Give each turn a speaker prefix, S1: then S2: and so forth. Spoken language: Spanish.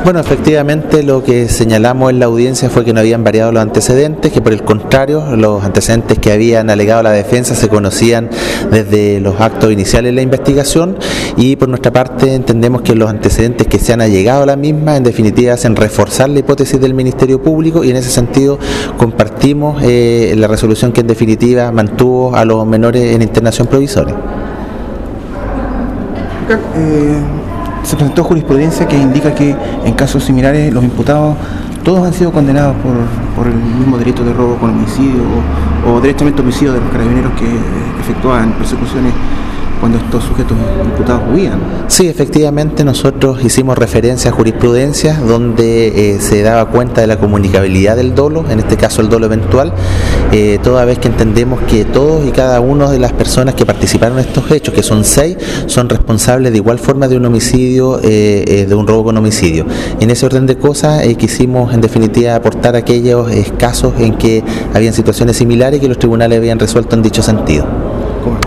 S1: Bueno, efectivamente lo que señalamos en la audiencia fue que no habían variado los antecedentes, que por el contrario, los antecedentes que habían alegado la defensa se conocían desde los actos iniciales de la investigación, y por nuestra parte entendemos que los antecedentes que se han allegado a la misma en definitiva hacen reforzar la hipótesis del Ministerio Público, y en ese sentido compartimos la resolución que en definitiva mantuvo a los menores en internación provisoria.
S2: Se presentó jurisprudencia que indica que en casos similares los imputados todos han sido condenados por el mismo delito de robo con homicidio o directamente homicidio de los carabineros que efectuaban persecuciones cuando estos sujetos imputados huían. Sí, efectivamente nosotros hicimos referencia a jurisprudencia donde se daba cuenta de la comunicabilidad del dolo, en este caso el dolo eventual, toda vez que entendemos que todos y cada una de las personas que participaron en estos hechos, que son 6, son responsables de igual forma de un homicidio, de un robo con homicidio. En ese orden de cosas quisimos en definitiva aportar aquellos casos en que habían situaciones similares y que los tribunales habían resuelto en dicho sentido.